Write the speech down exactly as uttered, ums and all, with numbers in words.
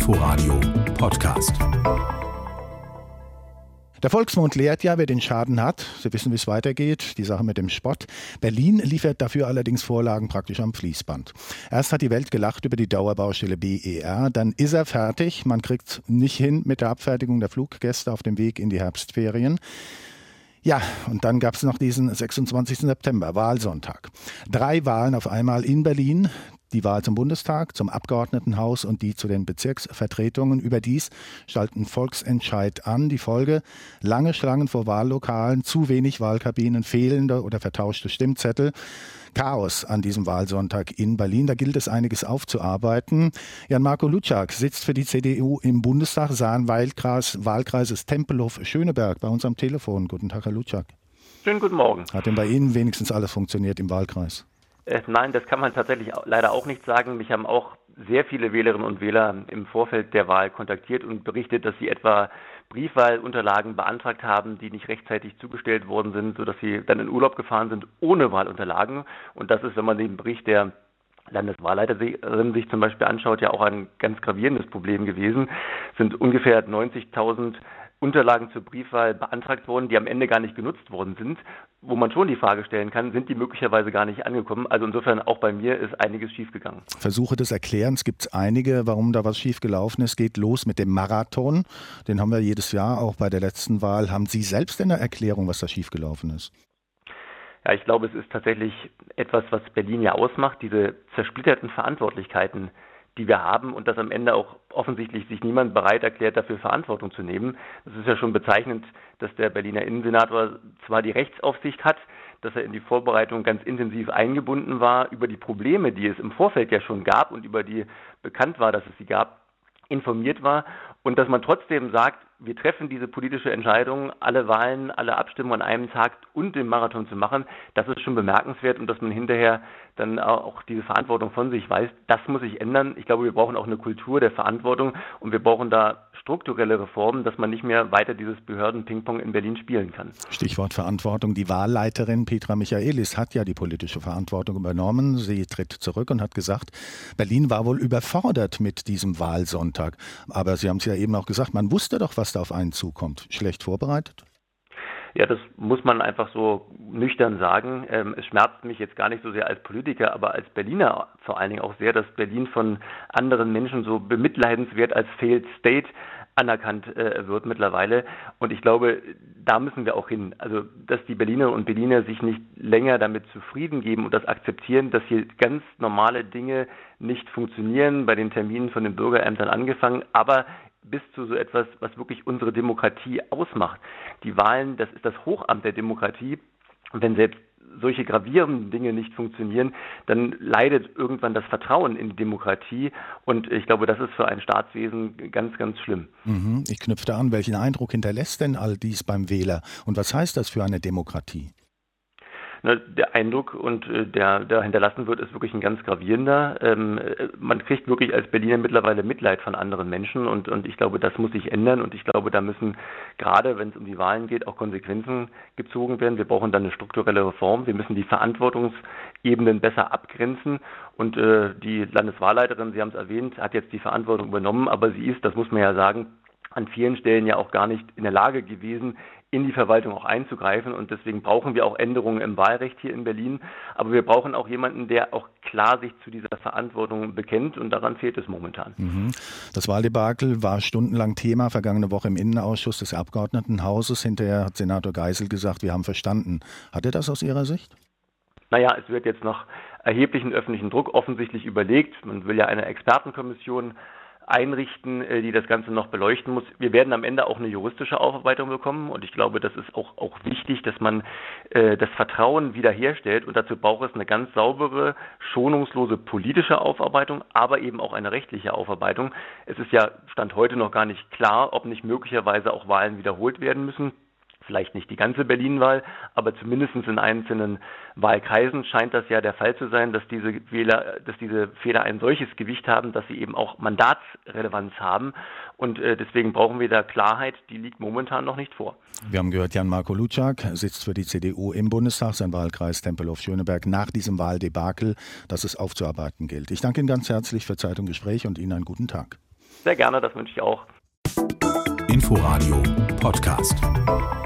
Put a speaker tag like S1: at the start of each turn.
S1: Inforadio Podcast.
S2: Der Volksmund lehrt ja, wer den Schaden hat. Sie wissen, wie es weitergeht, die Sache mit dem Spott. Berlin liefert dafür allerdings Vorlagen praktisch am Fließband. Erst hat die Welt gelacht über die Dauerbaustelle B E R, dann ist er fertig. Man kriegt nicht hin mit der Abfertigung der Fluggäste auf dem Weg in die Herbstferien. Ja, und dann gab es noch diesen sechsundzwanzigsten September, Wahlsonntag. Drei Wahlen auf einmal in Berlin. Die Wahl zum Bundestag, zum Abgeordnetenhaus und die zu den Bezirksvertretungen. Überdies stand ein Volksentscheid an. Die Folge: lange Schlangen vor Wahllokalen, zu wenig Wahlkabinen, fehlende oder vertauschte Stimmzettel. Chaos an diesem Wahlsonntag in Berlin. Da gilt es, einiges aufzuarbeiten. Jan-Marco Luczak sitzt für die C D U im Bundestag, Saar-Wahlkreis, Wahlkreises Tempelhof-Schöneberg bei uns am Telefon. Guten Tag, Herr Luczak.
S3: Schönen guten Morgen.
S2: Hat denn bei Ihnen wenigstens alles funktioniert im Wahlkreis?
S3: Äh, nein, das kann man tatsächlich leider auch nicht sagen. Mich haben auch sehr viele Wählerinnen und Wähler im Vorfeld der Wahl kontaktiert und berichtet, dass sie etwa Briefwahlunterlagen beantragt haben, die nicht rechtzeitig zugestellt worden sind, sodass sie dann in Urlaub gefahren sind ohne Wahlunterlagen. Und das ist, wenn man den Bericht der Landeswahlleiterin sich zum Beispiel anschaut, ja auch ein ganz gravierendes Problem gewesen. Es sind ungefähr neunzigtausend Unterlagen zur Briefwahl beantragt worden, die am Ende gar nicht genutzt worden sind, wo man schon die Frage stellen kann, sind die möglicherweise gar nicht angekommen? Also insofern auch bei mir ist einiges schiefgegangen.
S2: Versuche des Erklärens gibt es einige, warum da was schiefgelaufen ist. Geht los mit dem Marathon. Den haben wir jedes Jahr, auch bei der letzten Wahl. Haben Sie selbst eine Erklärung, was da schiefgelaufen ist?
S3: Ja, ich glaube, es ist tatsächlich etwas, was Berlin ja ausmacht, diese zersplitterten Verantwortlichkeiten, die wir haben, und dass am Ende auch offensichtlich sich niemand bereit erklärt, dafür Verantwortung zu nehmen. Es ist ja schon bezeichnend, dass der Berliner Innensenator zwar die Rechtsaufsicht hat, dass er in die Vorbereitung ganz intensiv eingebunden war, über die Probleme, die es im Vorfeld ja schon gab und über die bekannt war, dass es sie gab, informiert war, und dass man trotzdem sagt, wir treffen diese politische Entscheidung, alle Wahlen, alle Abstimmungen an einem Tag und den Marathon zu machen, das ist schon bemerkenswert, und dass man hinterher dann auch diese Verantwortung von sich weiß, das muss sich ändern. Ich glaube, wir brauchen auch eine Kultur der Verantwortung, und wir brauchen da strukturelle Reformen, dass man nicht mehr weiter dieses Behörden-Ping-Pong in Berlin spielen kann.
S2: Stichwort Verantwortung. Die Wahlleiterin Petra Michaelis hat ja die politische Verantwortung übernommen. Sie tritt zurück und hat gesagt, Berlin war wohl überfordert mit diesem Wahlsonntag. Aber Sie haben es ja eben auch gesagt, man wusste doch, was da auf einen zukommt. Schlecht vorbereitet?
S3: Ja, das muss man einfach so nüchtern sagen. Ähm, es schmerzt mich jetzt gar nicht so sehr als Politiker, aber als Berliner vor allen Dingen auch sehr, dass Berlin von anderen Menschen so bemitleidenswert als Failed State anerkannt äh, wird mittlerweile. Und ich glaube, da müssen wir auch hin. Also, dass die Berlinerinnen und Berliner sich nicht länger damit zufrieden geben und das akzeptieren, dass hier ganz normale Dinge nicht funktionieren, bei den Terminen von den Bürgerämtern angefangen, aber bis zu so etwas, was wirklich unsere Demokratie ausmacht. Die Wahlen, das ist das Hochamt der Demokratie. Und wenn selbst solche gravierenden Dinge nicht funktionieren, dann leidet irgendwann das Vertrauen in die Demokratie. Und ich glaube, das ist für ein Staatswesen ganz, ganz schlimm.
S2: Mhm. Ich knüpfe an, welchen Eindruck hinterlässt denn all dies beim Wähler? Und was heißt das für eine Demokratie?
S3: Der Eindruck, und der, der hinterlassen wird, ist wirklich ein ganz gravierender. Ähm, man kriegt wirklich als Berliner mittlerweile Mitleid von anderen Menschen, und, und ich glaube, das muss sich ändern, und ich glaube, da müssen gerade, wenn es um die Wahlen geht, auch Konsequenzen gezogen werden. Wir brauchen dann eine strukturelle Reform. Wir müssen die Verantwortungsebenen besser abgrenzen, und äh, die Landeswahlleiterin, Sie haben es erwähnt, hat jetzt die Verantwortung übernommen, aber sie ist, das muss man ja sagen, an vielen Stellen ja auch gar nicht in der Lage gewesen, in die Verwaltung auch einzugreifen, und deswegen brauchen wir auch Änderungen im Wahlrecht hier in Berlin, aber wir brauchen auch jemanden, der auch klar sich zu dieser Verantwortung bekennt, und daran fehlt es momentan.
S2: Das Wahldebakel war stundenlang Thema, vergangene Woche im Innenausschuss des Abgeordnetenhauses. Hinterher hat Senator Geisel gesagt, wir haben verstanden. Hat er das aus Ihrer Sicht?
S3: Naja, es wird jetzt noch erheblichen öffentlichen Druck offensichtlich überlegt. Man will ja eine Expertenkommission einrichten, die das Ganze noch beleuchten muss. Wir werden am Ende auch eine juristische Aufarbeitung bekommen, und ich glaube, das ist auch, auch wichtig, dass man äh, das Vertrauen wiederherstellt, und dazu braucht es eine ganz saubere, schonungslose politische Aufarbeitung, aber eben auch eine rechtliche Aufarbeitung. Es ist ja Stand heute noch gar nicht klar, ob nicht möglicherweise auch Wahlen wiederholt werden müssen. Vielleicht nicht die ganze Berlin-Wahl, aber zumindest in einzelnen Wahlkreisen scheint das ja der Fall zu sein, dass diese Wähler, dass diese Fehler ein solches Gewicht haben, dass sie eben auch Mandatsrelevanz haben. Und äh, deswegen brauchen wir da Klarheit, die liegt momentan noch nicht vor.
S2: Wir haben gehört, Jan-Marco Luczak sitzt für die C D U im Bundestag, sein Wahlkreis Tempelhof-Schöneberg, nach diesem Wahldebakel, das es aufzuarbeiten gilt. Ich danke Ihnen ganz herzlich für Zeit und Gespräch und Ihnen einen guten Tag.
S3: Sehr gerne, das wünsche ich auch.
S1: Inforadio Podcast.